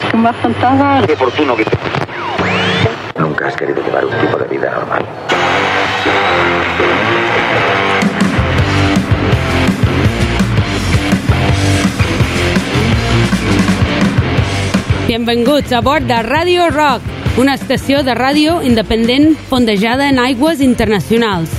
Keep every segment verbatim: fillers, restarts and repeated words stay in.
que me faltaba. Qué oportuno que... Nunca has querido llevar un tipo de vida normal. Benvinguts a bord de Radio Rock, una estació de ràdio independent fondejada en aigües internacionals.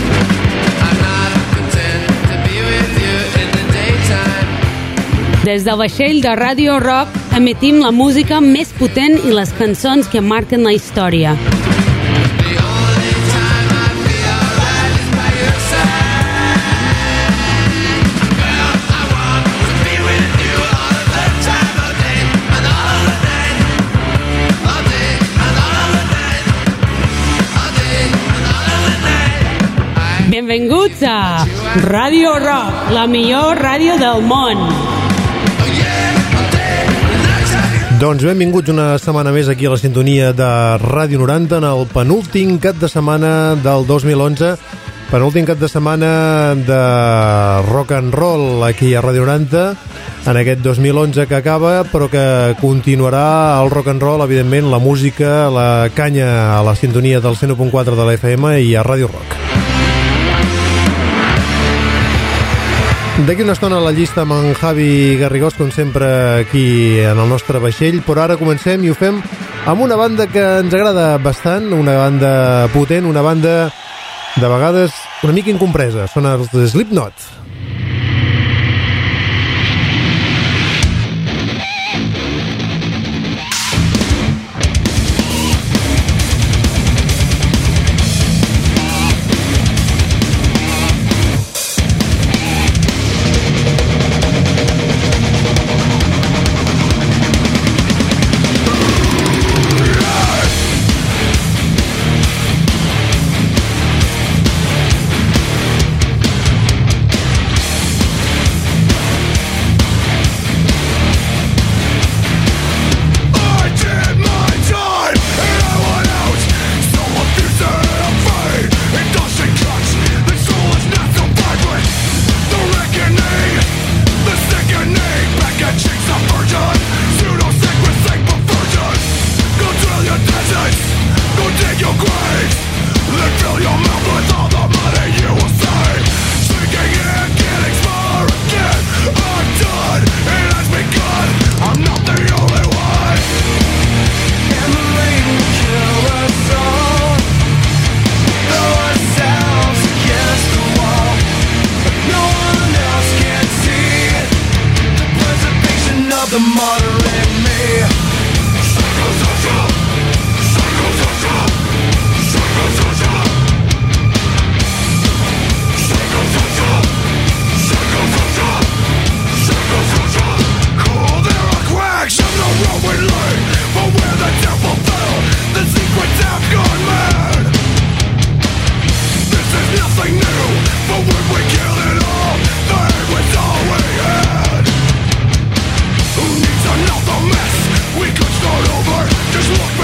Des del vaixell de Radio Rock emetim la música més potent i les cançons que marquen la història. Benvinguts a Radio Rock, la millor ràdio del món. Doncs benvinguts una setmana més aquí a la sintonia de Ràdio noranta en el penúltim cap de setmana del dos mil onze, penúltim cap de setmana de rock and roll aquí a Ràdio noranta en aquest dos mil onze que acaba, però que continuarà el rock and roll, evidentment, la música, la canya a la sintonia del cent u punt quatre de la F M i a Ràdio Rock. D'aquí una estona a la llista amb en Javi Garrigós, com sempre, aquí en el nostre vaixell, però ara comencem i ho fem amb una banda que ens agrada bastant, una banda potent, una banda de vegades una mica incompresa. Són els Slipknot. Who needs another mess? We could start over. Just look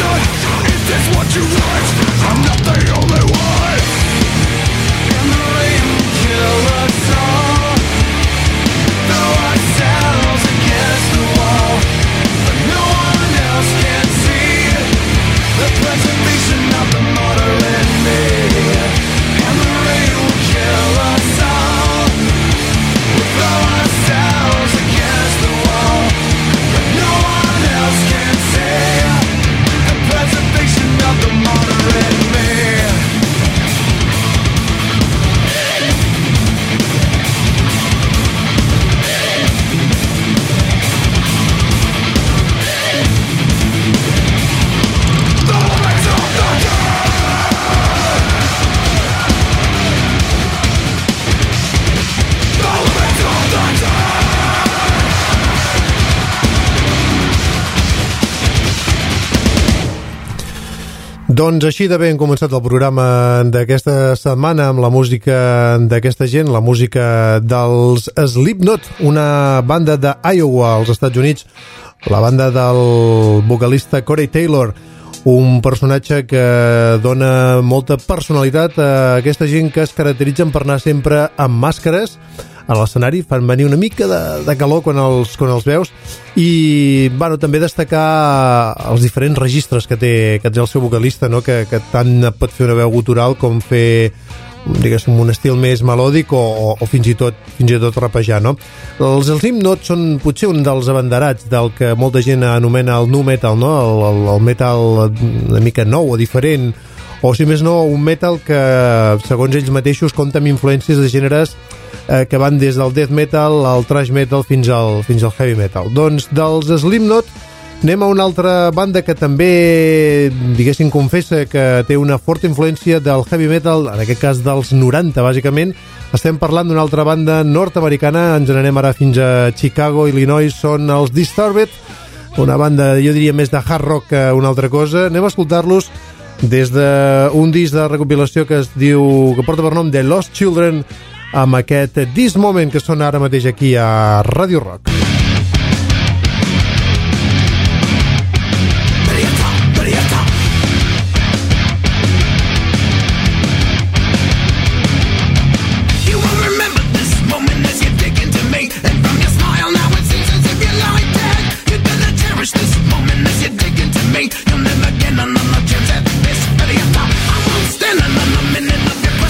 Doncs així d'haver començat el programa d'aquesta setmana amb la música d'aquesta gent, la música dels Slipknot, una banda d'Iowa, als Estats Units, la banda del vocalista Corey Taylor, un personatge que dona molta personalitat a aquesta gent que es caracteritzen per anar sempre amb màscares a l'escenari, fan venir una mica de, de calor quan els, quan els veus, i bueno, també destacar els diferents registres que té, que té el seu vocalista, no? que, que tant pot fer una veu gutural com fer, diguéssim, un estil més melòdic o, o, o fins i tot fins i tot rapejar, no? Els Slipknot són potser un dels abanderats del que molta gent anomena el nu metal, no? El, el, el metal una mica nou o diferent, o si més no, un metal que, segons ells mateixos, compta amb influències de gèneres eh, que van des del death metal al thrash metal fins al, fins al heavy metal. Doncs dels Slipknot anem a una altra banda que també, diguéssim, confessa que té una forta influència del heavy metal, en aquest cas dels noranta, bàsicament. Estem parlant d'una altra banda nord-americana, ens n'anem ara fins a Chicago, Illinois, són els Disturbed, una banda, jo diria, més de hard rock que una altra cosa. Anem a escoltar-los des d'un disc de recopilació que es diu, que porta per nom The Lost Children, amb aquest This Moment que sona ara mateix aquí a Radio Rock.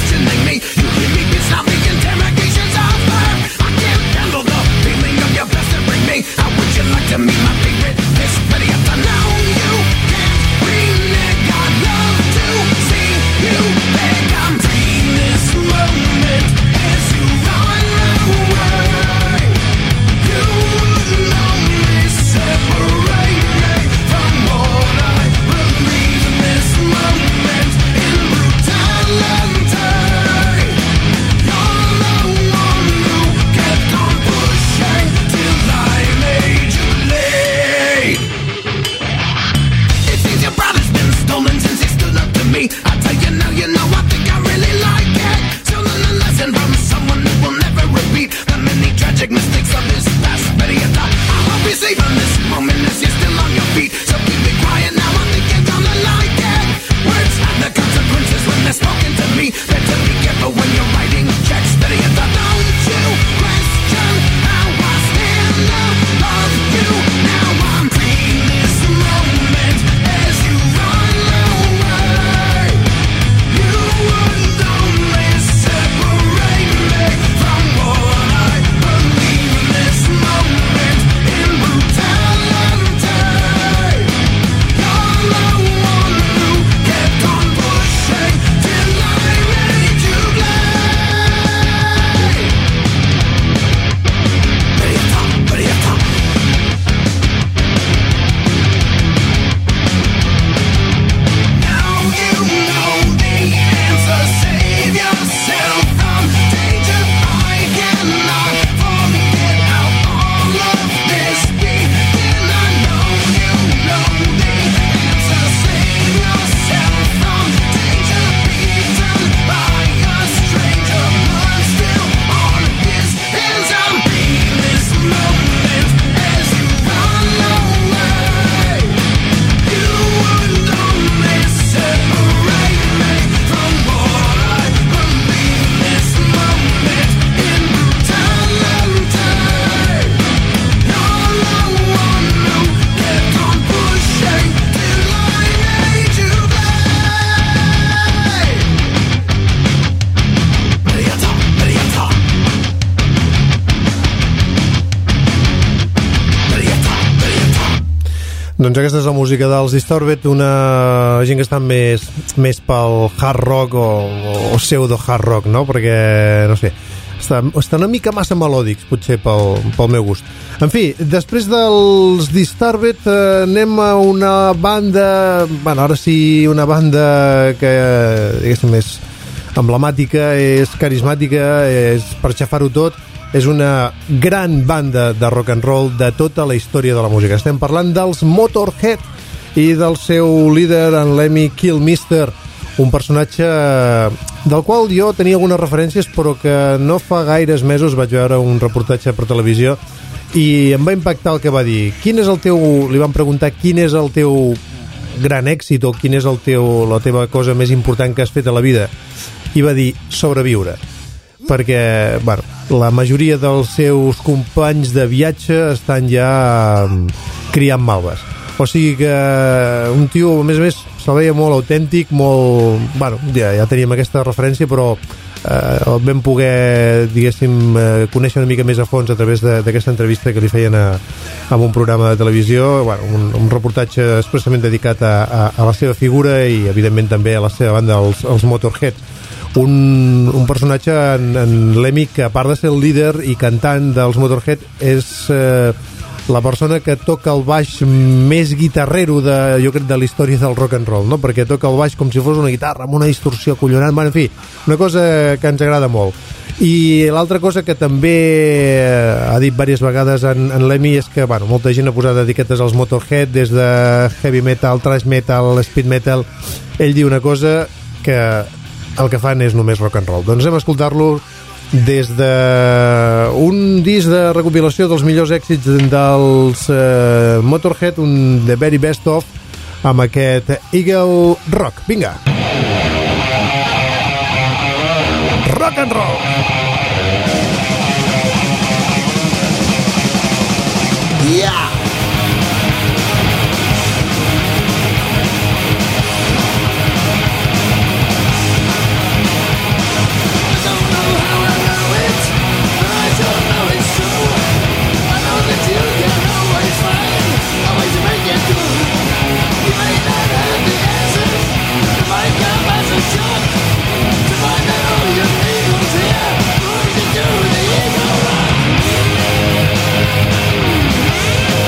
Your best Doncs aquesta és la música dels Disturbed, una gent que està més, més pel hard rock o, o pseudo hard rock, no? Perquè, no sé, està, està una mica massa melòdics, potser pel, pel meu gust. En fi, després dels Disturbed eh, anem a una banda, bueno, ara sí, una banda que, diguéssim, és emblemàtica, és carismàtica, és per xafar-ho tot. És una gran banda de rock and roll de tota la història de la música. Estem parlant dels Motorhead i del seu líder, en Lemmy Kilmister, un personatge del qual jo tenia algunes referències, però que no fa gaires mesos vaig veure un reportatge per televisió i em va impactar el que va dir. Quin és el teu... Li van preguntar quin és el teu gran èxit o quin és el teu, la teva cosa més important que has fet a la vida. I va dir sobreviure. Perquè, bueno, la majoria dels seus companys de viatge estan ja um, criant malves. O sigui que un tio, a més a més, se'l veia molt autèntic, molt... Bueno, ja, ja teníem aquesta referència, però eh, el vam poder, diguéssim, eh, conèixer una mica més a fons a través d'aquesta entrevista que li feien a, a un programa de televisió, bueno, un, un reportatge expressament dedicat a, a, a la seva figura i, evidentment, també a la seva banda, els, els Motorhead. Un, un personatge, en, en Lemmy, que a part de ser el líder i cantant dels Motorhead, és eh, la persona que toca el baix més guitarrero de, jo crec, de la història del rock and roll, no? Perquè toca el baix com si fos una guitarra, amb una distorsió collonant, bueno, en fi, una cosa que ens agrada molt. I l'altra cosa que també ha dit diverses vegades en, en Lemmy és que, bueno, molta gent ha posat etiquetes als Motorhead, des de heavy metal, thrash metal, speed metal. Ell diu una cosa que el que fan és només rock and roll. Doncs anem a escoltar-lo des d'un disc de recopilació dels millors èxits dels eh, Motorhead, un The Very Best Of, amb aquest Eagle Rock. Vinga! Rock and roll! Yeah! Do the Eagle Rock.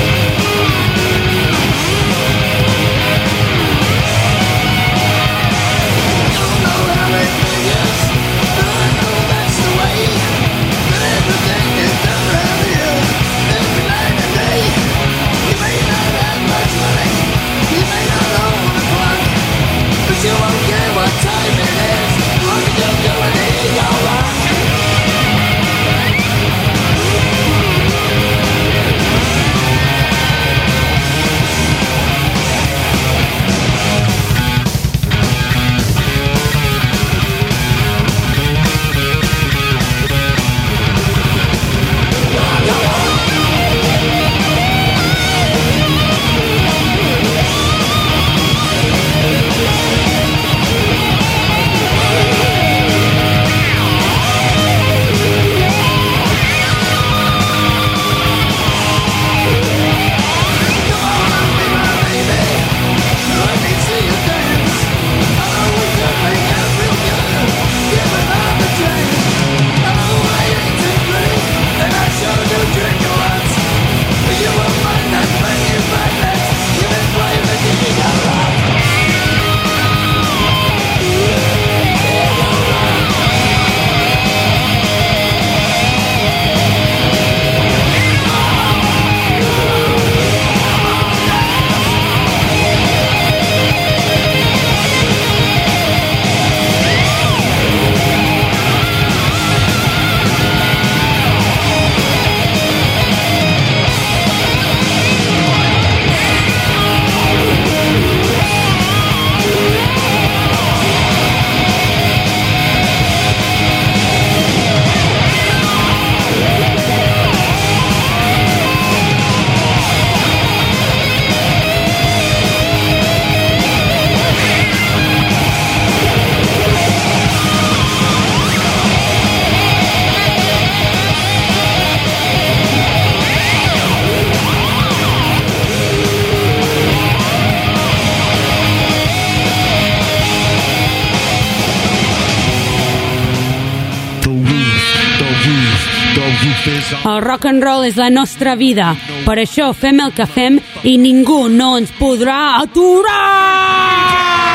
El rock and roll és la nostra vida. Per això fem el que fem i ningú no ens podrà aturar!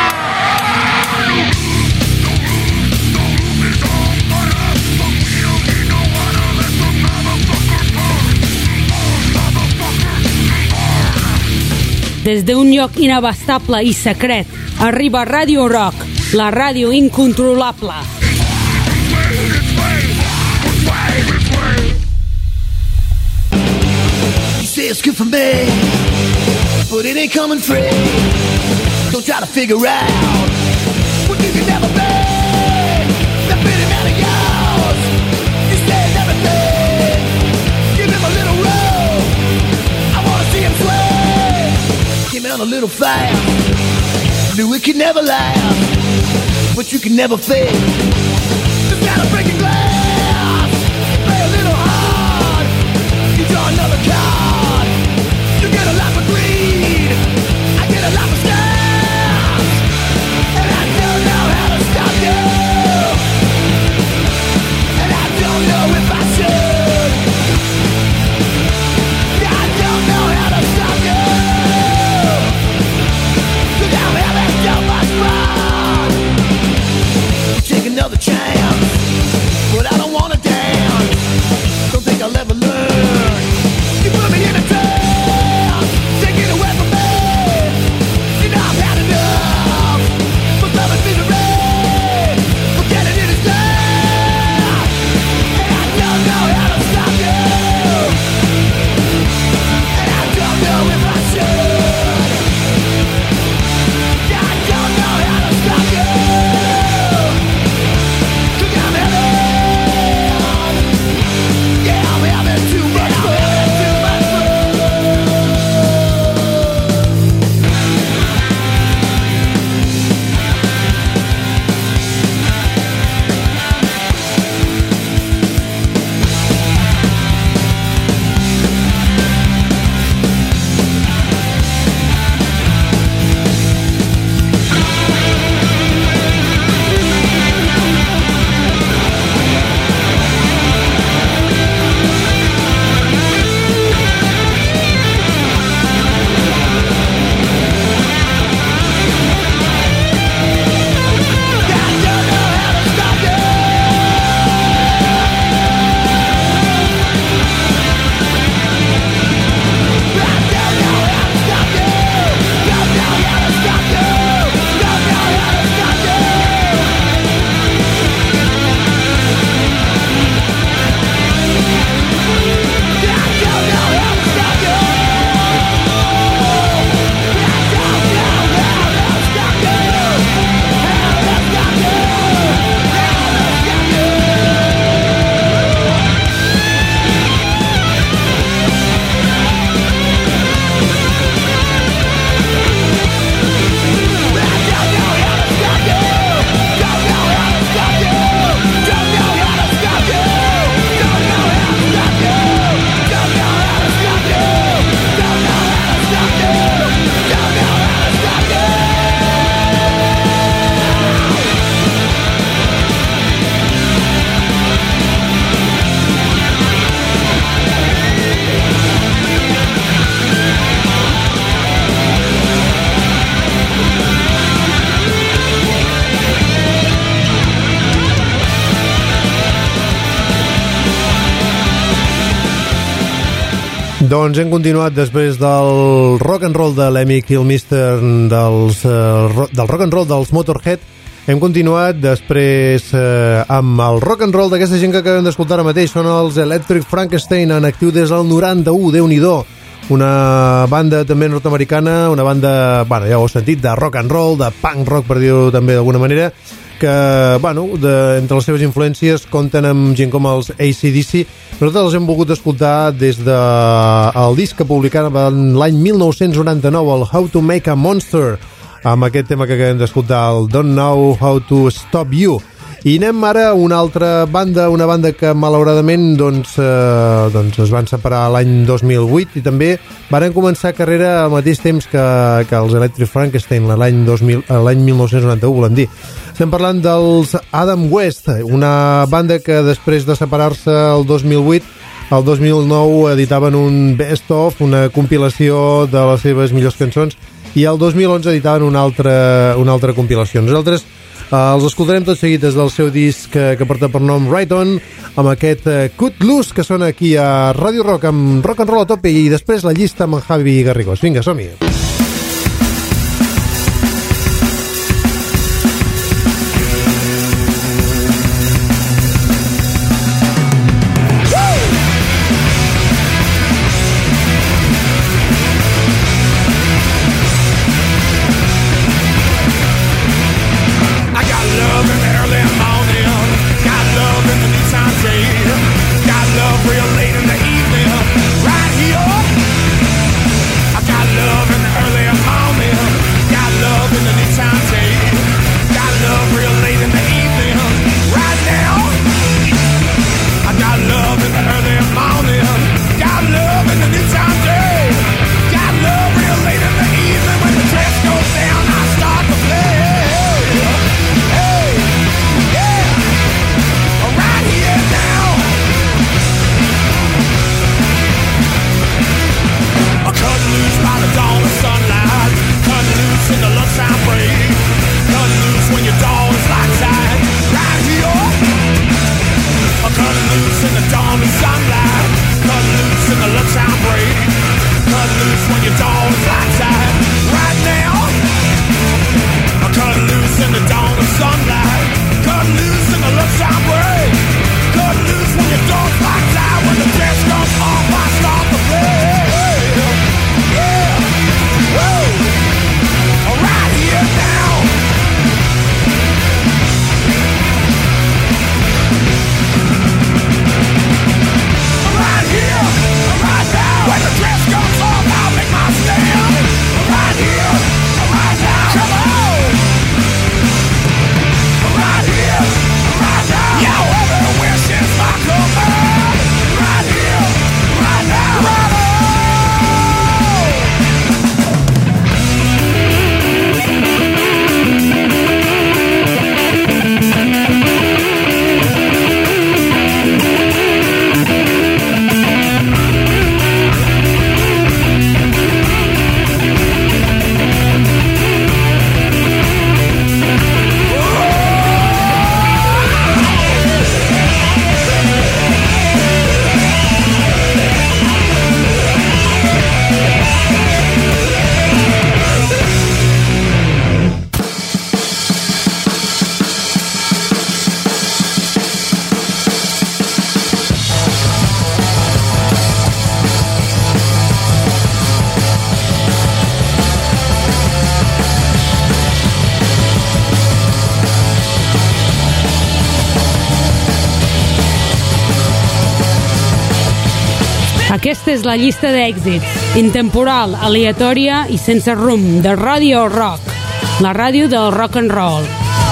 Des d'un lloc inabastable i secret arriba Radio Rock, la ràdio incontrolable. You say it's good for me, but it ain't coming free. Don't try to figure out what you can never be. That pretty man of yours, he says everything. Give him a little room, I wanna see him sway. Came out a little fast, knew it could never last, but you can never fake. Just gotta break a glass, play a little hard. You draw another card, you get a life of greed, I get a life of stars, and I don't know how to stop you, and I don't know if I should. Yeah, I don't know how to stop you. Take another chance, but I don't wanna dance. Don't think I'll ever learn. You put me in a trance, take it away from me. You know I've had enough, but love is misery. Forgetting it is love, and I don't know how to stop you, and I don't know if I should. Yeah, I don't know how to stop you. Doncs hem continuat després del rock and roll de Lemmy Kilmister, dels, uh, ro del rock and roll dels Motorhead. Hem continuat després eh, amb el rock and roll d'aquesta gent que acabem d'escoltar ara mateix. Són els Electric Frankenstein, en actiu des del noranta-u, Déu-n'hi-do. Una banda també nord-americana, una banda, bueno, ja ho heu sentit, de rock and roll, de punk rock, per dir-ho també d'alguna manera, que, bueno, de, entre les seves influències compten amb gent com els A C D C. Nosaltres els hem volgut escoltar des del de disc que publicaven l'any mil nou-cents noranta-nou, el How to Make a Monster, amb aquest tema que acabem d'escoltar, el Don't Know How to Stop You. I anem ara a una altra banda, una banda que malauradament doncs, eh, doncs es van separar l'any dos mil vuit i també van començar carrera al mateix temps que, que els Electric Frankenstein l'any mil nou-cents noranta-u, volem dir. Estem parlant dels Adam West, una banda que després de separar-se el dos mil vuit el dos mil nou editaven un best of, una compilació de les seves millors cançons, i el dos mil onze editaven una altra, una altra compilació. Nosaltres eh, els escoltarem tot seguit des del seu disc que, que porta per nom Right On, amb aquest eh, Cut Loose que sona aquí a Radio Rock amb rock and roll a tope, i després la llista amb en Javi Garrigós. Vinga, som-hi. Aquesta és la llista d'èxits, intemporal, aleatòria i sense rumb, de Radio Rock, la ràdio del rock and roll.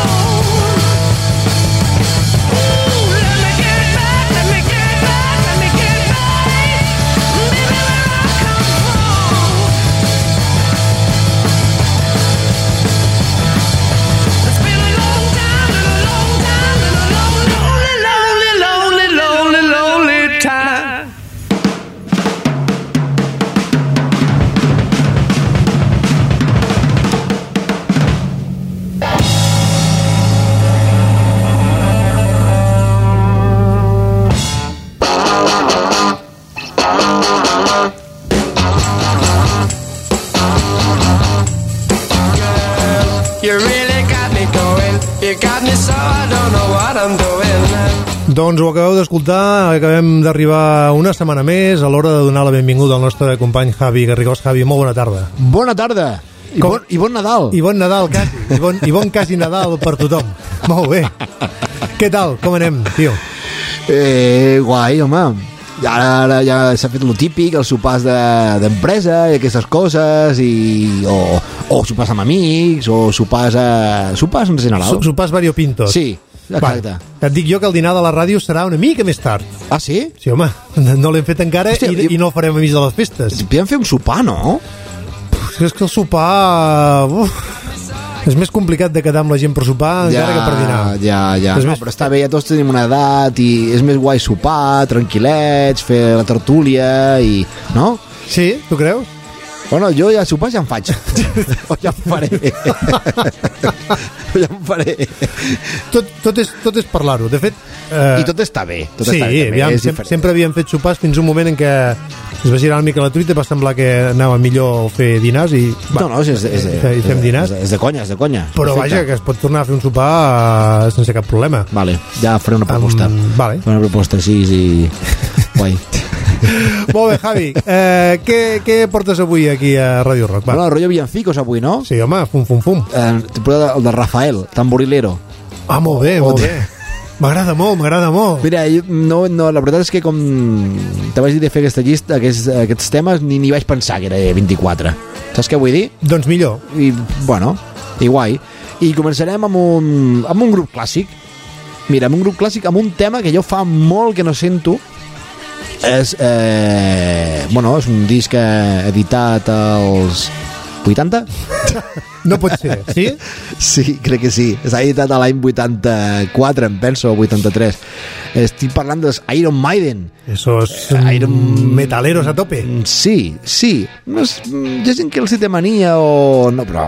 Doncs ho acabeu d'escoltar, acabem d'arribar una setmana més a l'hora de donar la benvinguda al nostre company Javi Garrigós. Javi, molt bona tarda. Bona tarda. I, Com? bon, I bon Nadal. I bon Nadal, quasi. I bon, I bon quasi Nadal per tothom. Molt bé. Què tal? Com anem, tio? Eh, guai, home. Ara, ara ja s'ha fet el típic, els sopars d'empresa de, i aquestes coses, i, o, o sopars amb amics, o sopars, a, sopars en general. Sopars variopintos. Sí, exacte. Va, et dic jo que el dinar de la ràdio serà una mica més tard. Ah, sí? Sí, home, no l'hem fet encara. Hòstia, i, i no el farem a mig de les festes. Podríem fer un sopar, no? Uf, és que el sopar... Uf. És més complicat de quedar amb la gent per sopar ja, encara que per dinar. Ja, ja. És No, més... però està bé, ja tots tenim una edat i és més guai sopar, tranquil·lets, fer la tertúlia i... No? Sí, tu creus? Bueno, jo ja sopar ja en faig. O ja en faré. O ja en faré. Tot, tot és, tot és parlar-ho. De fet... Eh... I tot està bé. Tot sí, està bé, també, aviam, és sem diferent. sempre havíem fet sopars fins un moment en què es va girar una mica la truita i va semblar que anava millor fer dinars i... Va, No, no, és, és, és, i fem dinars. és, és de conya, és de conya. Però Perfecte. vaja, que es pot tornar a fer un sopar eh, sense cap problema. Vale, ja faré una proposta. Um, vale. Faré una proposta així i... Guai. Molt bé, Javi. Eh, què, què portes avui aquí a Radio Rock? Va. Bueno, el rotllo Villancicos avui, no? Sí, home, fum, fum, fum. Eh, T'he portat el de Rafael, Tamborilero. Ah, molt bé, molt bé. M'agrada molt, m'agrada molt. Mira, jo, no, no, la veritat és que com te vaig dir de fer aquesta llista, aquests, aquests temes, ni, ni vaig pensar que era vint-i-quatre. Saps què vull dir? Doncs millor. I, bueno, i guai. I començarem amb un, amb un grup clàssic. Mira, amb un grup clàssic, amb un tema que jo fa molt que no sento. És, eh, bueno, és un disc editat als vuitanta? No pot ser, sí? Sí, crec que sí. S'ha editat a l'any vuitanta-quatre, em penso, o vuitanta-tres. Estic parlant dels Iron Maiden. Esos Iron... metaleros a tope. Sí, sí. No és, hi ha gent que els hi té mania o... No, però...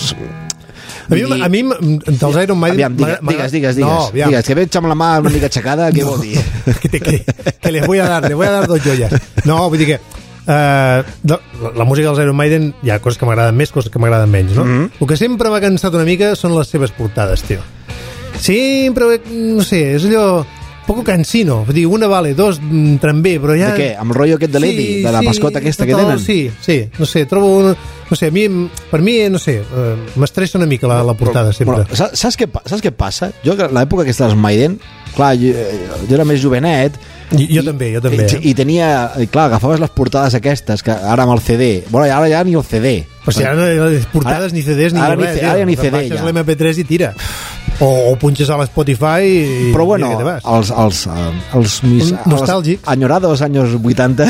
A mi, a mi dels Iron Maiden... Aviam, digues, digues, digues, digues, No, aviam. digues, que veig amb la mà una mica aixecada, què No. vol dir? que, te, que, que les voy a dar, les voy a dar dos joyas. No, vull dir que uh, la, la música dels Iron Maiden hi ha coses que m'agraden més, coses que m'agraden menys, no? Mhm. El que sempre m'ha cansat una mica són les seves portades, tio. Sempre, no sé, és allò poco cansino, vull dir, una vale, dos entren bé, però ja... De què? Amb el rotllo aquest de l'Eddie? De la mascota aquesta que tot, tenen? Sí, sí, no sé, trobo un, no sé, a mi, per mi, no sé, uh, m'estressa una mica la, la portada sempre. Bueno, saps, saps, què, pa- saps què passa? Jo, que l'època aquesta dels Maiden, clar, jo, jo era més jovenet. I, jo també, jo també. I, i tenia, i clar, agafaves les portades aquestes, que ara amb el C D, bueno, ara ja ni el C D. O sigui, ara no hi ha les portades Ara- ni C Ds ni ara ni res. C- ara ni C D, Baixes ja. l'M P tres i tira. O, o punxes a l'Spotify i... Però bueno, i que te vas. els, els, eh, els, mis, Nostàlgics. els añorados anys vuitanta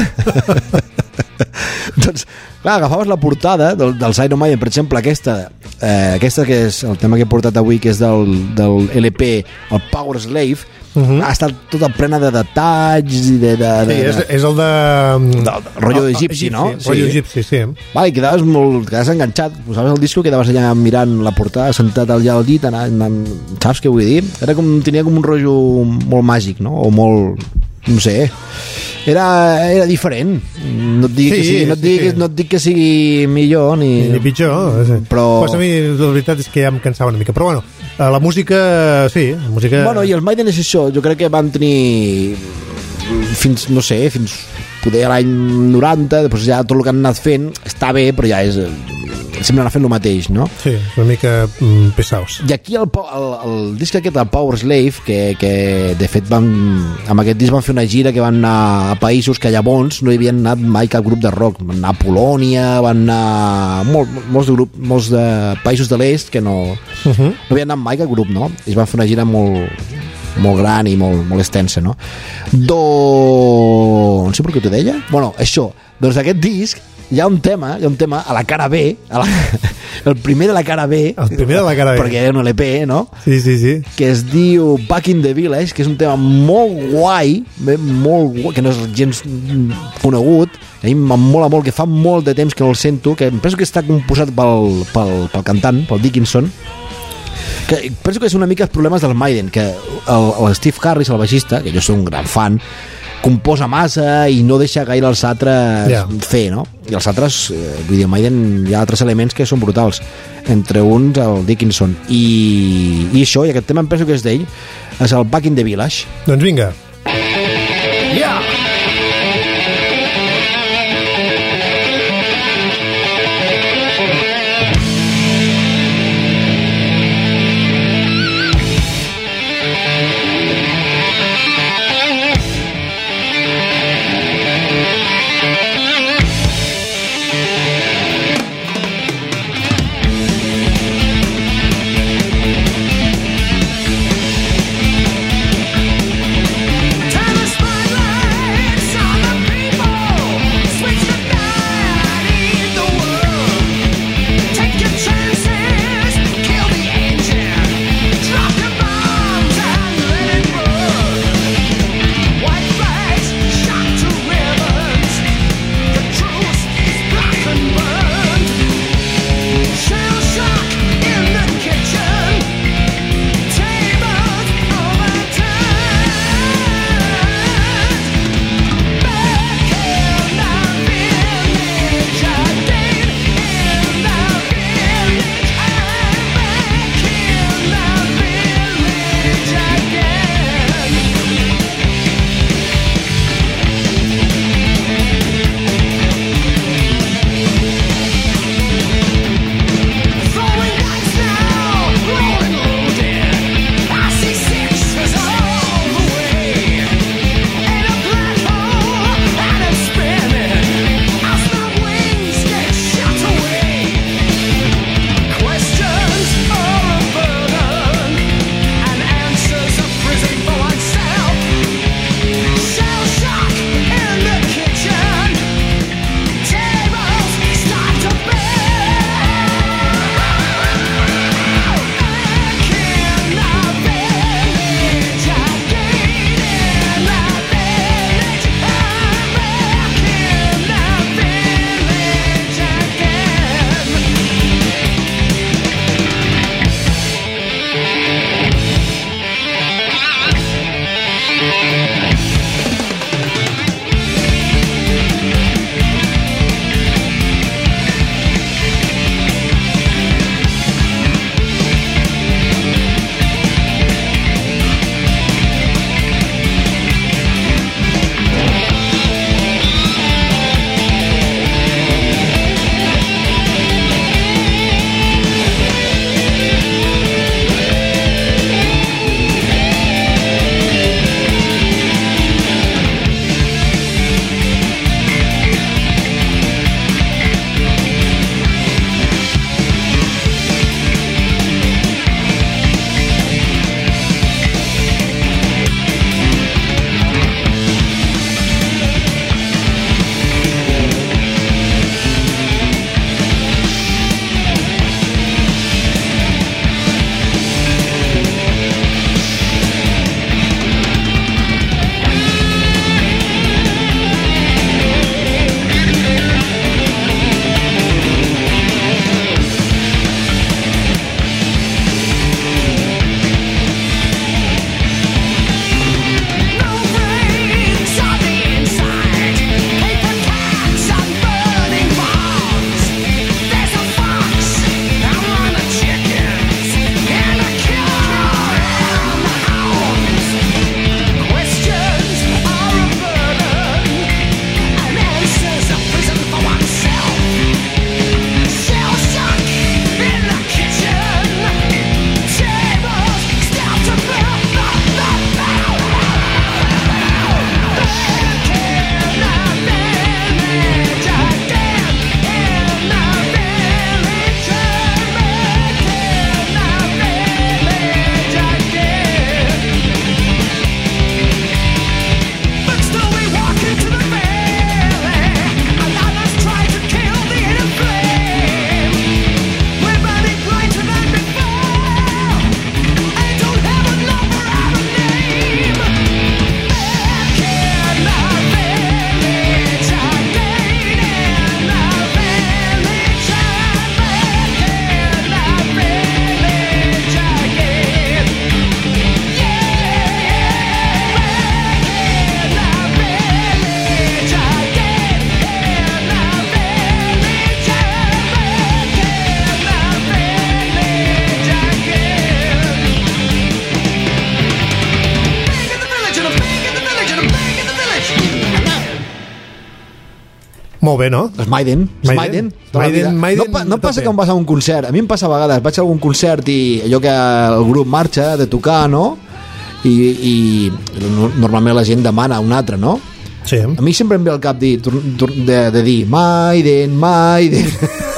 doncs, clar, agafaves la portada del, dels Iron Maiden, per exemple, aquesta eh, aquesta que és el tema que he portat avui, que és del, del L P, el Power Slave, Uh -huh. ha estat tota plena de detalls i de... de, de, Sí, és, és el de... de, de rotllo egipci, no? Rotllo egipci, sí. Vale, i quedaves molt, quedaves enganxat, posaves el disco, quedaves allà mirant la portada, sentat allà al llit, anant, anant, saps què vull dir? Era com, tenia com un rotllo molt màgic, no? O molt, no sé, era, era diferent. No et dic, Sí, que, sigui, no et dic, sí, sí. no et dic que sigui millor ni... Ni pitjor. Sí. Però- Pues a mi la veritat és que ja em cansava una mica. Però bueno, eh, la música, sí, la música... Bueno, i els Maiden és això, jo crec que van tenir fins, no sé, fins poder a l'any noranta, després ja tot el que han anat fent està bé, però ja és sempre anar fent el mateix, no? Sí, una mica mm, pesaos. I aquí el, el, el disc aquest, el Power Slave, que, que de fet van, amb aquest disc van fer una gira que van anar a països que llavors no hi havien anat mai cap grup de rock. Van anar a Polònia, van anar a molt, molts, de grup, molts de països de l'est que no, Uh -huh. no havien anat mai cap grup, no? I es van fer una gira molt, molt gran i molt, molt extensa, no? Do... No sé per què t'ho deia. Bueno, això, doncs aquest disc hi ha un tema, hi ha un tema a la cara B, a la, el primer de la cara B, El primer de la cara B. perquè era un L P, no? Sí, sí, sí. Que es diu Back in the Village, que és un tema molt guai, bé, molt guai, que no és gens conegut, a mi em mola molt, que fa molt de temps que no el sento, que em penso que està composat pel, pel, pel cantant, pel Dickinson, que penso que és una mica els problemes del Maiden, que el, el Steve Harris, el baixista, que jo soc un gran fan, composa massa i no deixa gaire els altres Yeah. fer, no? I els altres, eh, vull dir, Maiden hi ha altres elements que són brutals, entre uns el Dickinson i, i això, i aquest tema em penso que és d'ell, és el Back in the Village. Doncs vinga. Yeah. Molt bé, no? Els Maiden. Els Maiden. Maiden, Maiden, no, pa, no passa que em vas a un concert. A mi em passa a vegades. Vaig a algun concert i allò que el grup marxa de tocar, no? I, i normalment la gent demana un altre, no? Sí. A mi sempre em ve al cap dir, de, de dir Maiden, Maiden.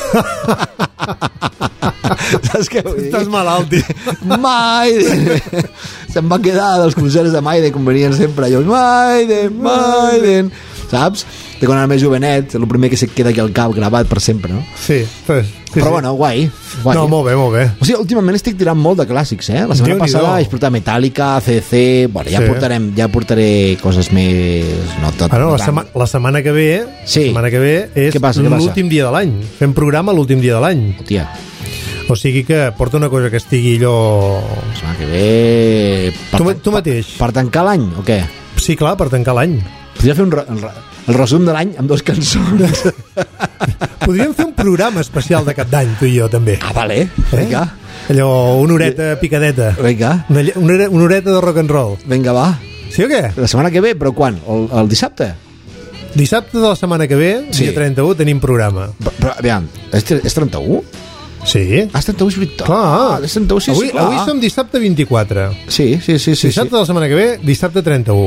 Saps què vull dir? Estàs malalt, tio. Maiden. Se'm va quedar dels concerts de Maiden com venien sempre allò, Maiden, Maiden, saps? De quan era més jovenet, el primer que se queda aquí al cap gravat per sempre, no? Sí, pues, sí però sí. bueno, guai, guai. No, molt bé, molt bé. O sigui, últimament estic tirant molt de clàssics, eh? La setmana Déu-n'hi-do. passada vaig portar Metallica, C D C... Bueno, ja Sí. portarem, ja portaré coses més... No tot. Ah, no, la, tant. sema la setmana que ve, Sí. la setmana que ve és Què passa, què passa? l'últim dia de l'any. Fem programa l'últim dia de l'any. Hòstia, O sigui que porta una cosa que estigui allò... la setmana que ve... Per Tu, tan- tu mateix. Per tancar l'any, o què? Sí, clar, per tancar l'any. Podria fer un re, el, re- el resum de l'any amb dos cançons. Podríem fer un programa especial de cap d'any, tu i jo, també. Ah, vale. Vinga, Allò, una horeta picadeta. vinga, Una, lle- una, hore- una horeta de rock and roll. vinga, va. Sí o què? La setmana que ve, però quan? El, el dissabte? Dissabte de la setmana que ve, Sí. dia trenta-u, tenim programa. Però, però aviam, és, tre- és trenta-u? Sí. Ah, és trenta-u, és veritat. Clar. Ah, és trenta-u, sí, avui, sí, clar. avui som dissabte vint-i-quatre. Sí, sí, sí, sí. Dissabte sí. de la setmana que ve, dissabte trenta-u.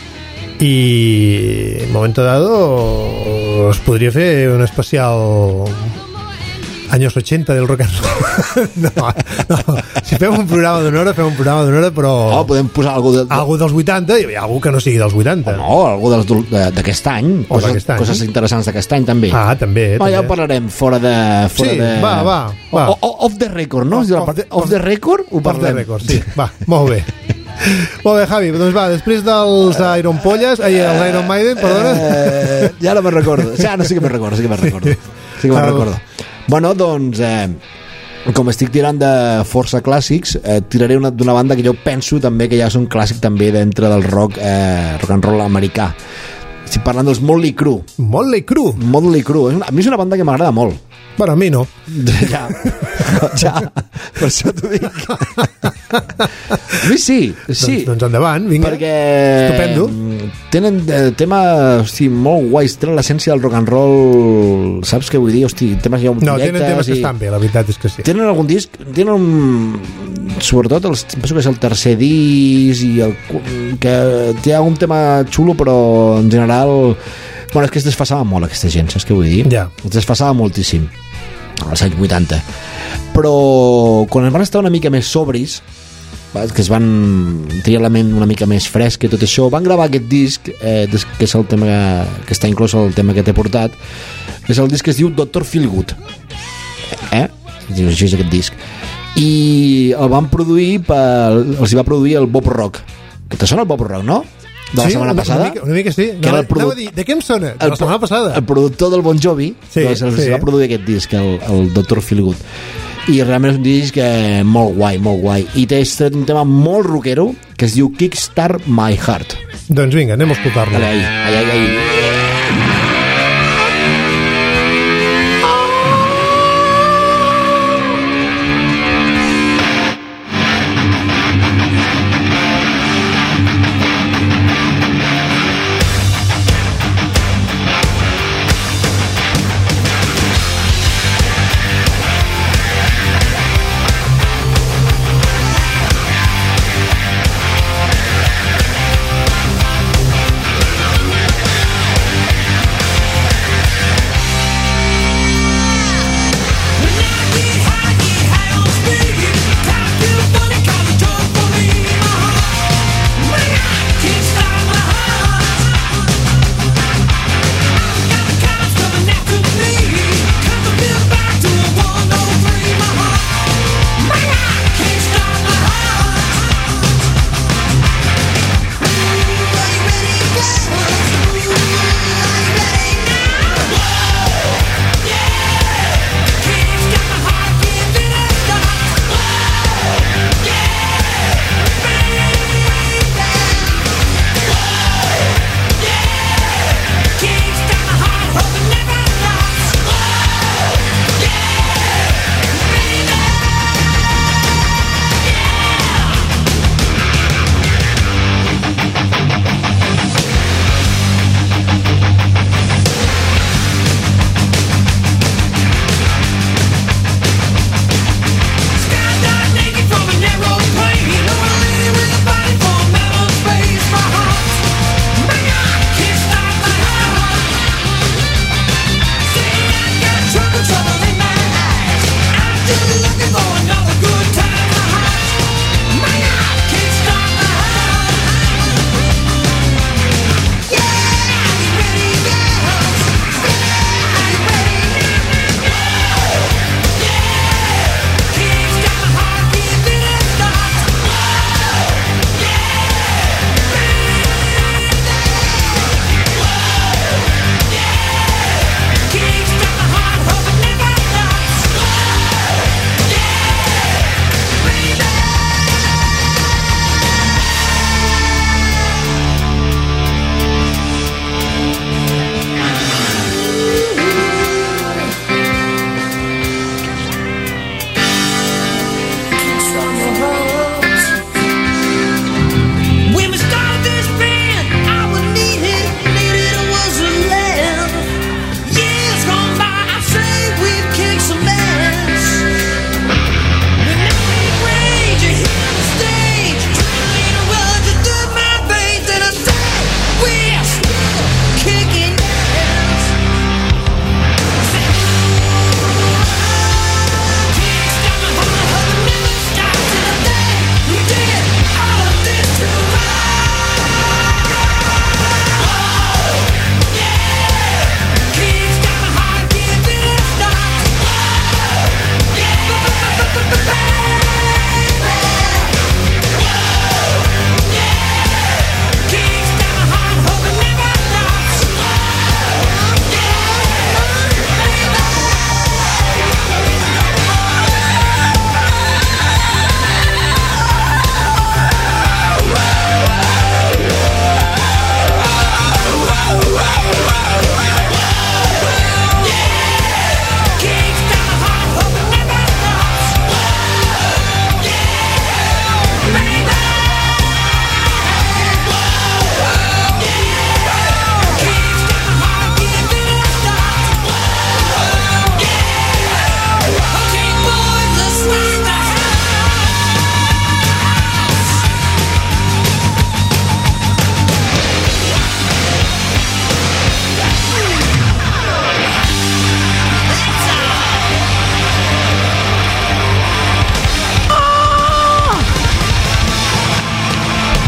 I en un moment dado es podria fer un especial años ochenta del rock and roll. no, no, si fem un programa d'una hora, fem un programa d'una hora, però Oh, podem posar algú de, de, algú dels vuitanta i algú que no sigui dels vuitanta. no, algú dels d'ul- de- d'aquest any. O Coses, d'aquest any. coses interessants d'aquest any, també. Ah, també, No, ja també. parlarem fora de... Fora Sí, de... va, va, va. O, o, off the record, no? Off- És la off part- the- off the record ho Off the parlem. record, sí. Va, molt bé. Molt bé, Javi, doncs va, després dels Iron Polles, ai, els Iron Maiden, perdona. Eh, ja no me'n recordo. Ja no sé que me'n recordo, sí que me'n recordo. Sí que me'n Ah, recordo. Bueno, doncs, eh, com estic tirant de força clàssics, eh, tiraré una d'una banda que jo penso també que ja és un clàssic també dintre del rock, eh, rock and roll americà. Estic parlant dels Motley Crue. Motley Crue. Motley Crue. És una, a mi és una banda que m'agrada molt. Bueno, a mi no. Ja, ja, per això t'ho dic. A mi sí, sí. Doncs, doncs endavant, vinga. Perquè Estupendo. tenen eh, temes, hosti, molt guais, tenen l'essència del rock and roll, saps què vull dir? Hosti, temes ja No, tenen temes que estan bé, la veritat és que sí. Tenen algun disc, tenen un, sobretot els, penso que és el tercer disc i el, que té algun tema xulo, però en general, bueno, és que es desfasava molt aquesta gent, saps què vull dir? Ja. Es desfasava moltíssim als anys vuitanta, però quan es van estar una mica més sobris, va, que es van tenir la ment una mica més fresc i tot això, van gravar aquest disc, eh, des- que és el tema que, que està inclòs el tema que t'he portat, és el disc que es diu doctor Feelgood, eh? Això és aquest disc, i el van produir per, els hi va produir el Bob Rock, que te sona el Bob Rock, no? De la Sí, setmana una, passada, una, mica, una mica sí. Que era Anava, el produ- anava a dir, de què em sona? De el la setmana pro- passada. el productor del Bon Jovi, Sí, doncs els sí. va produir aquest disc, el, el doctor Feelgood, i realment és un disc eh, molt guai, molt guai, i té este- un tema molt rockero que es diu Kickstart My Heart. Doncs vinga, anem a escoltar-lo. Dale, ahí, ahí, ahí, ahí. Kickstart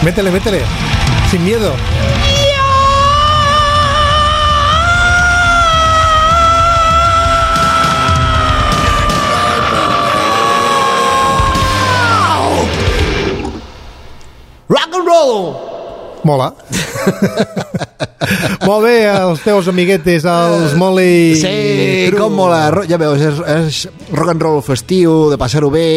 Métele, métele. Sin miedo. Rock and roll! Mola. Molt bé, els teus amiguetes, els Molly... Sí, Crew. com mola. Ro- Ja veus, és, és rock and roll festiu, de passar-ho bé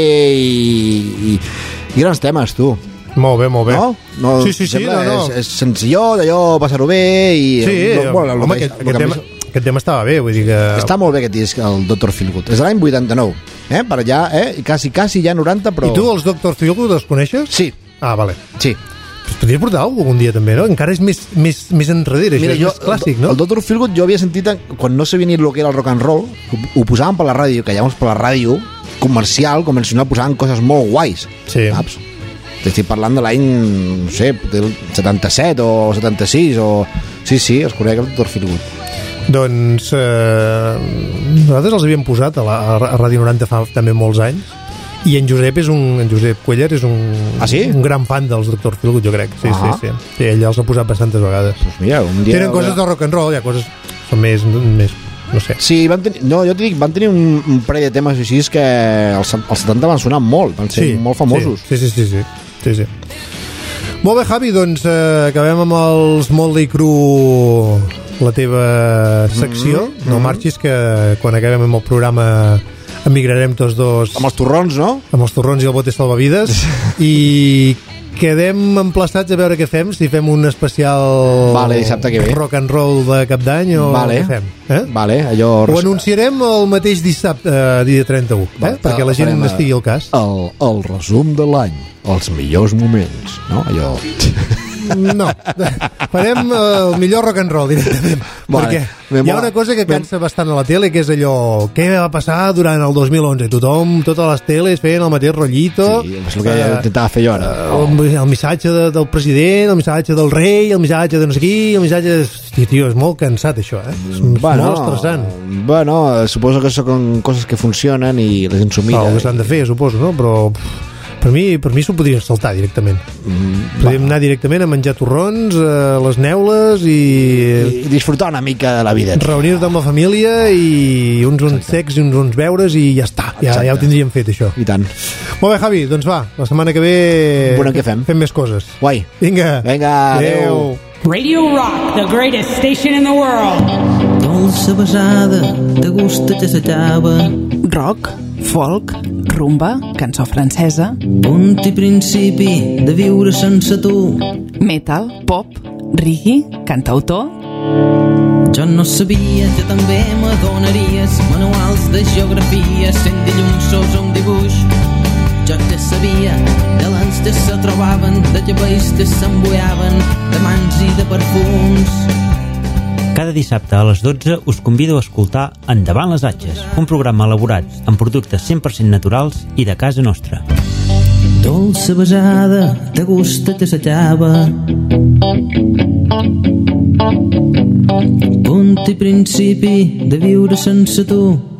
i, i, i grans temes, tu. Molt bé, molt bé. No? no sí, sí, sí, sembla, no, no. És, és senzilló, d'allò, passar-ho bé i... Sí, no, bueno, el home, que- aquest, el aquest, que tema, més- aquest tema estava bé, vull dir que... Està molt bé aquest disc, el doctor Feelgood. És de l'any vuitanta-nou, eh? Per allà, eh? Quasi, quasi ja noranta, però... I tu els doctor Feelgood els coneixes? Sí, Ah, vale. sí. Pues podries portar alguna cosa un dia també, no? Encara és més, més, més enrere, Mira, això és jo, més clàssic, no? el doctor Feelgood jo havia sentit en- quan no sabia ni el que era el rock and roll, ho, ho posaven per la ràdio, que llavors per la ràdio comercial, convencional, posaven coses molt guais. Sí. Saps? T'estic parlant de l'any, no sé, del setanta-set o setanta-sis o... Sí, sí, els conec el doctor Feelgood. Doncs eh, nosaltres els havíem posat a, la, a Ràdio noranta fa també molts anys i en Josep és un, en Josep Cuellar és un, Ah, sí? un gran fan dels doctor Feelgood, jo crec. Sí, Ah. sí, sí. Sí, ell els ha posat bastantes vegades. Pues mira, un dia... Tenen coses de rock and roll, hi ha coses són més, més no sé. Sí, van tenir, no, jo t'ho dic, van tenir un, un parell de temes així que els, els setanta van sonar molt, van ser Sí, molt famosos. Sí, sí, sí, sí, sí, sí. Molt bé, Javi, doncs eh, acabem amb els Motley Crue, la teva secció. Mm -hmm. No marxis, que quan acabem amb el programa emigrarem tots dos Amb els torrons, no? amb els torrons i el bote salvavides i quedem emplaçats a veure què fem, si fem un especial Vale, dissabte que ve. rock and roll de cap d'any o Vale. què fem, eh? Vale, allò... Ho anunciarem el mateix dissabte, eh, dia trenta-u, eh? Va, perquè la gent farem, estigui al cas. El, el resum de l'any, els millors moments, no? Allò... No, farem eh, el millor rock and roll directament, Vale. perquè Me hi ha mola. una cosa que cansa bastant a la tele, que és allò, què va passar durant el dos mil onze? Tothom, totes les teles feien el mateix rotllito. Sí, és el que eh, intentava fer jo ara. el, el missatge de, del president, el missatge del rei, el missatge de no sé qui, el missatge... De... Hòstia, tio, és molt cansat, això, eh? És molt estressant. Bueno, suposo que són coses que funcionen i la gent s'ho mira. El que s'han de fer, suposo, no? Però pff, per mi per mi s'ho podrien saltar directament. Mm, Podríem anar directament a menjar torrons, a les neules i... I disfrutar una mica de la vida. reunir-te amb la família i uns uns secs i uns uns beures i ja està, ja, Exacte. ja ho tindríem fet, això. I tant. Molt bé, Javi, doncs va, la setmana que ve Veurem què fem. fem més coses. Guai. Vinga, Vinga, adéu. Radio Rock, the greatest station in the world. Dolça besada, de gust que s'acaba. Rock, folk, rumba, cançó francesa, Punt i principi de viure sense tu. metal, pop, reggae, cantautor. Jo no sabia que també m'adonaries manuals de geografia sent dilluns un dibuix. Jo ja sabia de lents que se trobaven, de cabells que s'embuiaven, de mans i de perfums. Cada dissabte a les dotze us convido a escoltar Endavant les Atxes, un programa elaborat amb productes cent per cent naturals i de casa nostra. Dolça besada, de gust que s'acaba. Punt i principi de viure sense tu.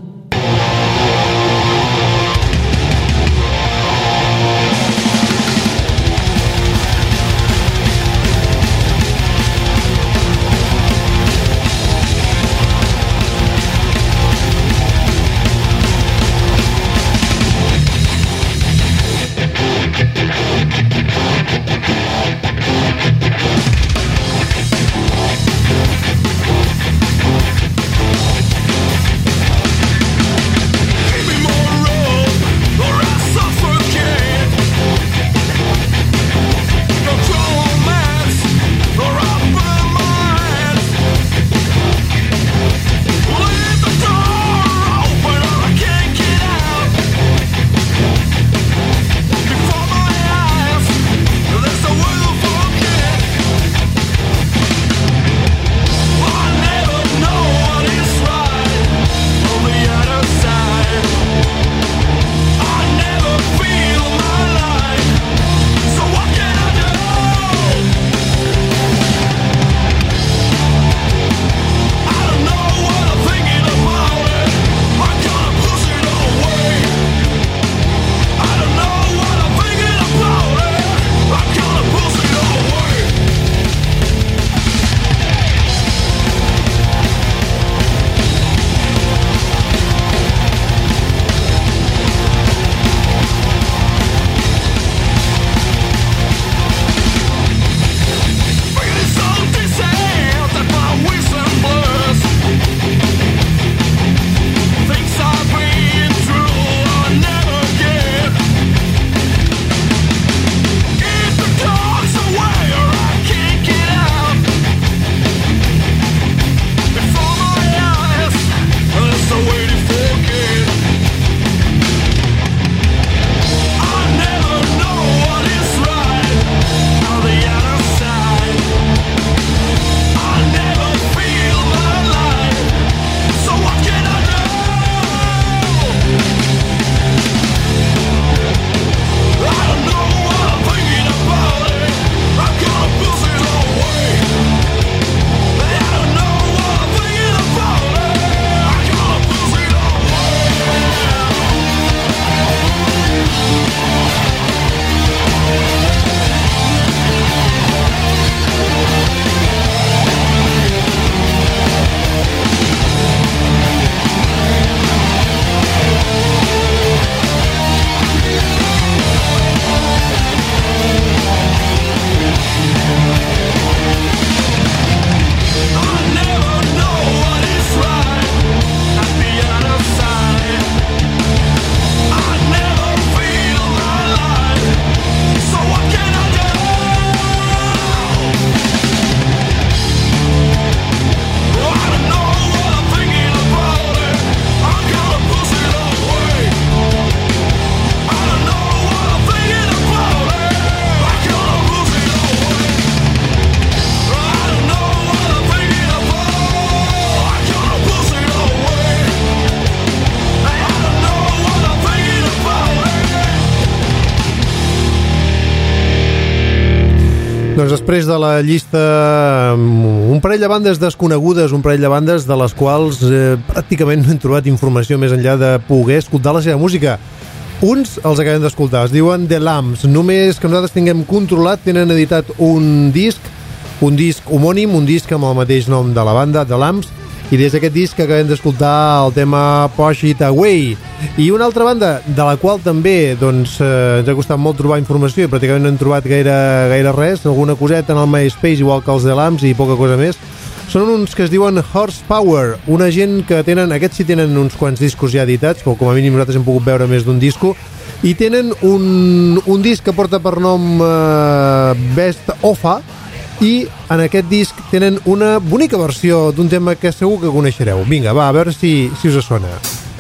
Doncs després de la llista, un parell de bandes desconegudes, un parell de bandes de les quals eh, pràcticament no hem trobat informació més enllà de poder escoltar la seva música. Uns els acabem d'escoltar, es diuen The Lambs. Només que nosaltres tinguem controlat, tenen editat un disc, un disc homònim, un disc amb el mateix nom de la banda, The Lambs, i des d'aquest disc acabem d'escoltar el tema Push It Away. I una altra banda, de la qual també doncs, eh, ens ha costat molt trobar informació i pràcticament no hem trobat gaire, gaire res, alguna coseta en el MySpace igual que els The Lambs i poca cosa més. Són uns que es diuen Horsepower, una gent que tenen, aquests sí tenen uns quants discos ja editats, o com a mínim nosaltres hem pogut veure més d'un disco, i tenen un, un disc que porta per nom eh, Best Ofa, i en aquest disc tenen una bonica versió d'un tema que segur que coneixereu. Vinga, va, a veure si, si us sona.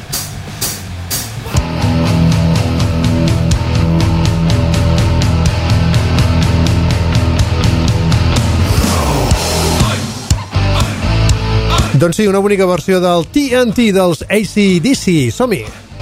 Doncs sí, una bonica versió del T N T dels A C D C. Som-hi!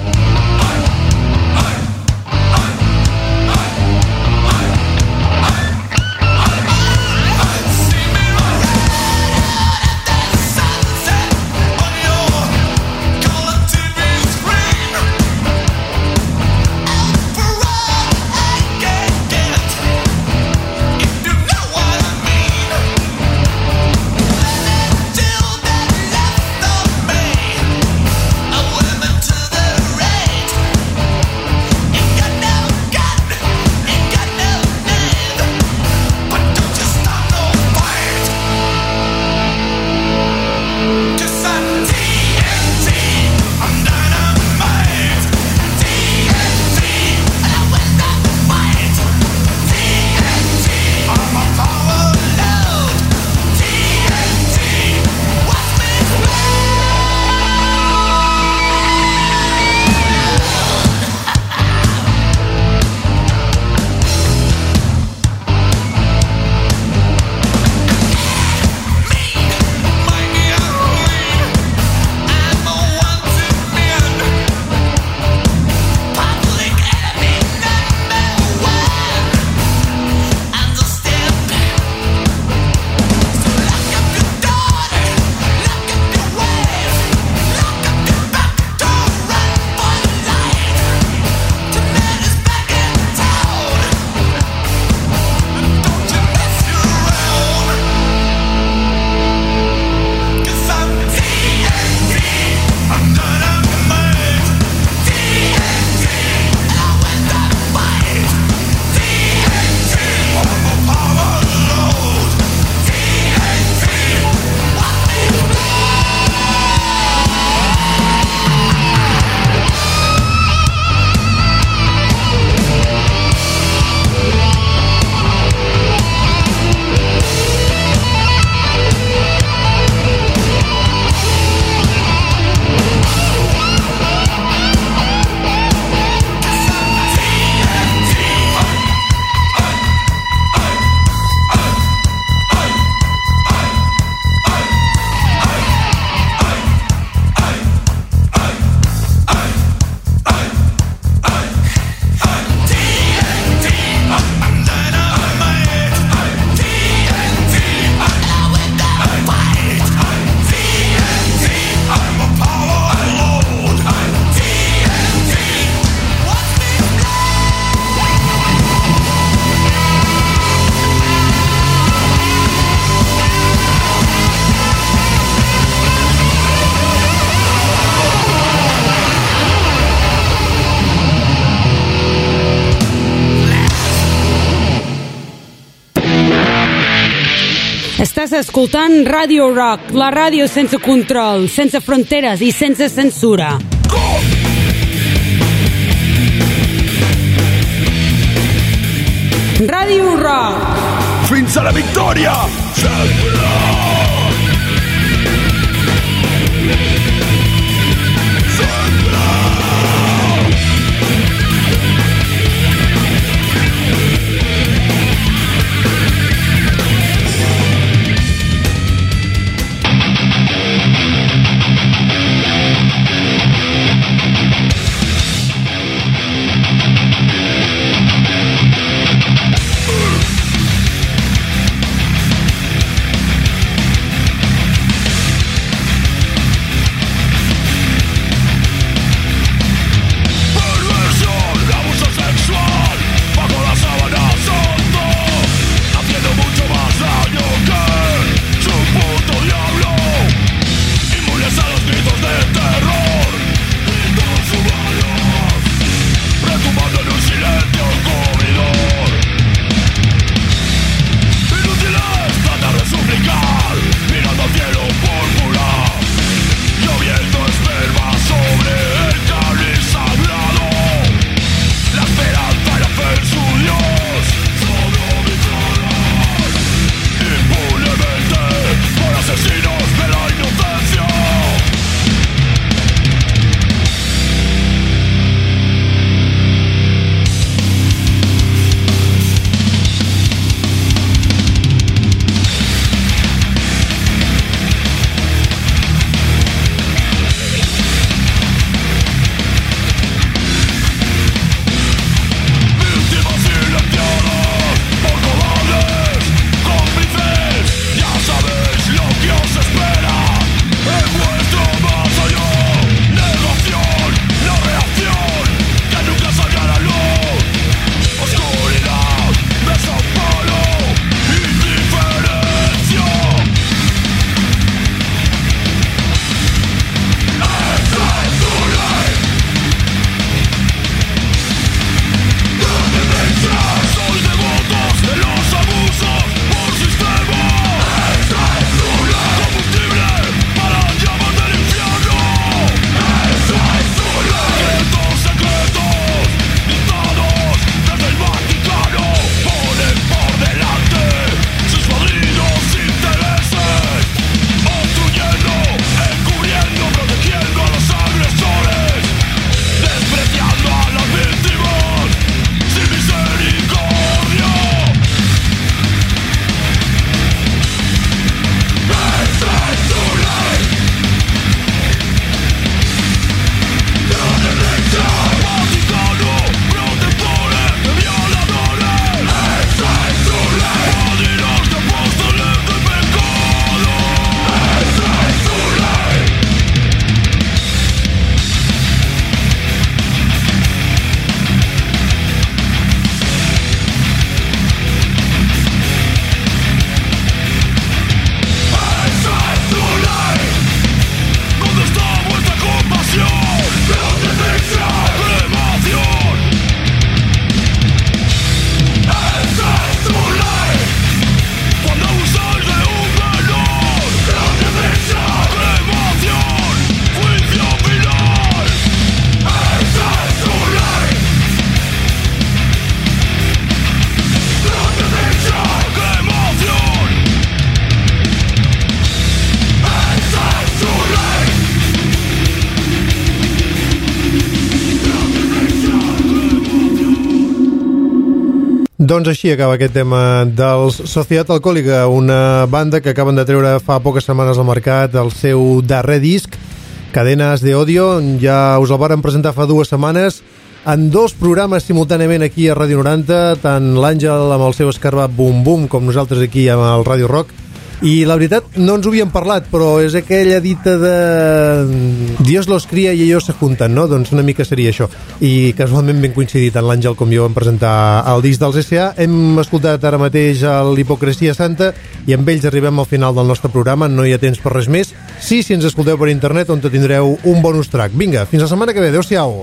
Estàs escoltant Radio Rock, la ràdio sense control, sense fronteres i sense censura. Radio Rock. Fins a la victòria! Sempre! Doncs així acaba aquest tema dels Societat Alcohòlica, una banda que acaben de treure fa poques setmanes al mercat el seu darrer disc, Cadenas de Odio. Ja us el vàrem presentar fa dues setmanes en dos programes simultàniament aquí a Ràdio noranta, tant l'Àngel amb el seu escarbat Bum Bum com nosaltres aquí amb el Ràdio Rock. I la veritat, no ens ho havíem parlat, però és aquella dita de Dios los cría y ellos se juntan, no? Doncs una mica seria això. I casualment ben coincidit, tant l'Àngel com jo vam presentar el disc dels S A. Hem escoltat ara mateix l'Hipocresia Santa i amb ells arribem al final del nostre programa. No hi ha temps per res més. Sí, si ens escolteu per internet, on tindreu un bonus track. Vinga, fins la setmana que ve. Adéu-siau.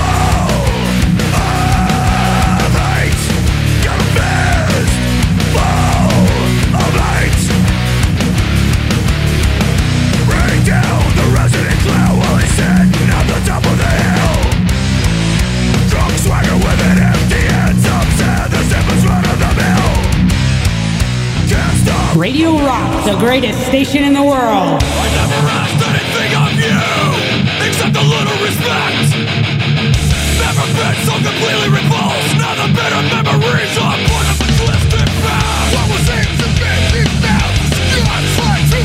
Radio Rock, the greatest station in the world. I never asked anything of you, except a little respect. Never been so completely repulsed, now the bitter memories are part of a twisted past. What was aimed to be now, I'm trying to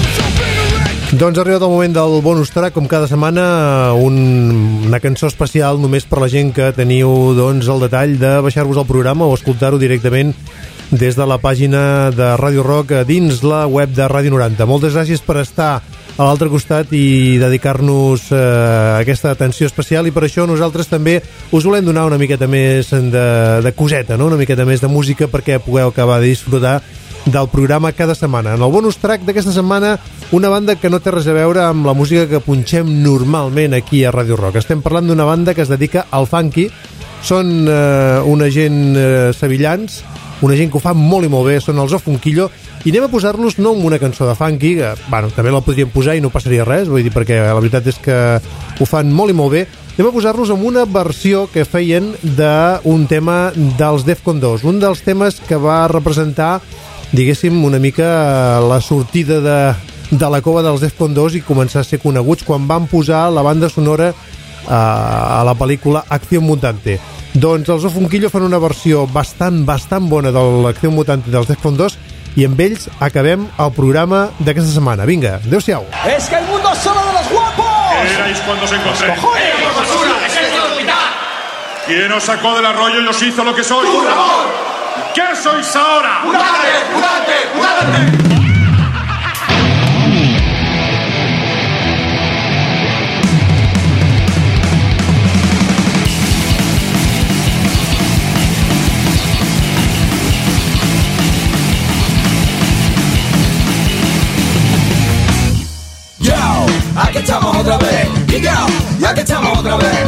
so Doncs ha arribat el moment del bonus track, com cada setmana, un, una cançó especial només per la gent que teniu doncs, el detall de baixar-vos el programa o escoltar-ho directament des de la pàgina de Ràdio Rock dins la web de Ràdio noranta. Moltes gràcies per estar a l'altre costat i dedicar-nos eh, a aquesta atenció especial, i per això nosaltres també us volem donar una miqueta més de, de coseta, no? Una miqueta més de música perquè pugueu acabar de disfrutar del programa cada setmana. En el bonus track d'aquesta setmana, una banda que no té res a veure amb la música que punxem normalment aquí a Ràdio Rock. Estem parlant d'una banda que es dedica al funky. Són eh, una gent eh, sevillans, una gent que ho fa molt i molt bé, són els Ofunquillo, i anem a posar-los no amb una cançó de funky, que bueno, també la podríem posar i no passaria res, vull dir, perquè la veritat és que ho fan molt i molt bé. Anem a posar-los amb una versió que feien d'un tema dels Defcon dos, un dels temes que va representar, diguéssim, una mica la sortida de, de la cova dels Defcon dos i començar a ser coneguts quan van posar la banda sonora a, a la pel·lícula Acción Mutante. Doncs els Ofunquillo fan una versió bastant, bastant bona de l'Acción Mutante dels Defcon dos i amb ells acabem el programa d'aquesta setmana. Vinga, adéu-siau. Es que el mundo es solo de los guapos. ¿Qué erais cuando os encontré? ¡Los cojones! ¡Eh, por basura! ¡Dejéis de vomitar! ¿Quién os sacó del arroyo y os hizo lo que sois? ¡Tu Ramón! ¿Qué sois ahora? ¡Mutante! ¡Mutante! ¡Mutante! Aquí estamos otra vez, y yo, y aquí estamos otra vez.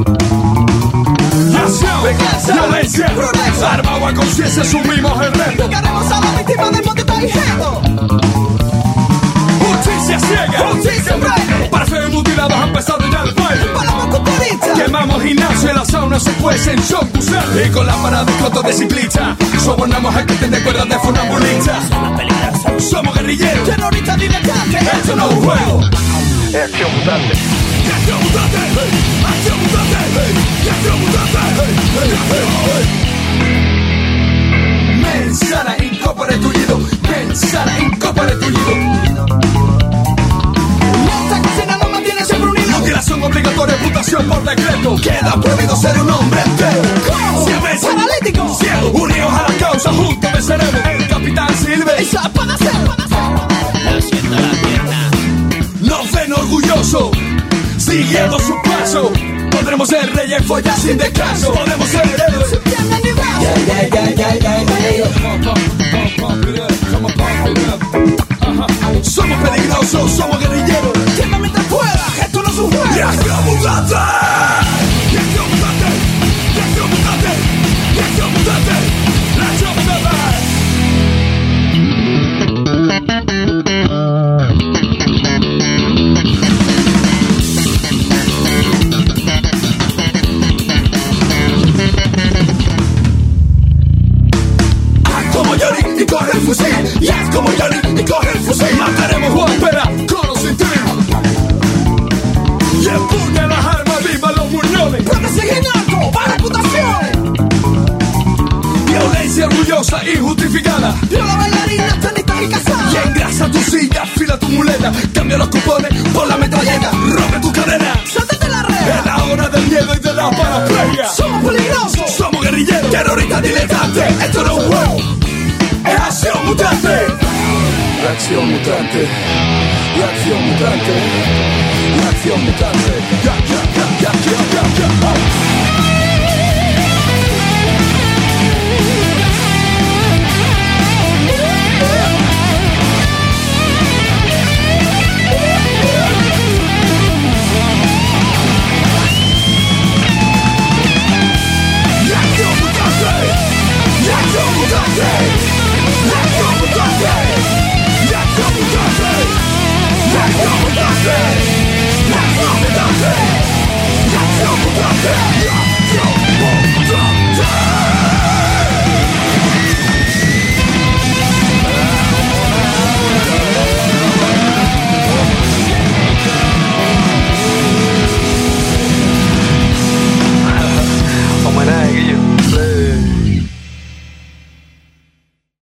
Nación, violencia, progreso, armado a conciencia, asumimos el reto. Llegaremos a la víctima del monte ingenuo. Justicia ciega, justicia en reino. Para ser mutilados a pesar de ya el baile. Palabras culturistas. Quemamos gimnasio, la sauna se cuece en show gusano. Y con la parada de coto de ciclista, sobornamos a que estén de cuerdas de funambulistas. Somos guerrilleros, terroristas diletantes. Esto no es un juego. Acción Mutante. Acción Mutante. Acción Mutante. Acción Mutante. Mensana, incorpore tullido. Mensana, incorpore tullido. Esta cocina no mantiene siempre unido. Mutilación obligatoria, amputación por decreto. Queda prohibido ser un hombre entero. ¿Cómo? Siempre paralítico. Ciego. Unidos a la causa, juntos venceremos. El capitán Silve. Eso es para hacer, para hacer. Lo siento la pierna. Nos ven orgulloso, siguiendo su paso. Podremos ser reyes, follas sin descanso. Podemos ser héroes. Yeah, yeah, yeah, yeah, yeah, yeah. Somos peligrosos, somos guerrilleros. Quema mientras pueda, esto no es un juego. ¡Y acción mutante! ¡Y acción mutante! ¡Y acción mutante! ¡Y acción mutante! ¡La acción mutante! Y coge el fusil, y haz como Johnny y coge el fusil. Mataremos o espera con o sin ti. Y empuña las armas vivas. la panoplia. Somos peligrosos, somos guerrilleros, terroristas diletantes. Esto no es un juego, es acción mutante. Reacción mutante, reacción mutante, reacción mutante.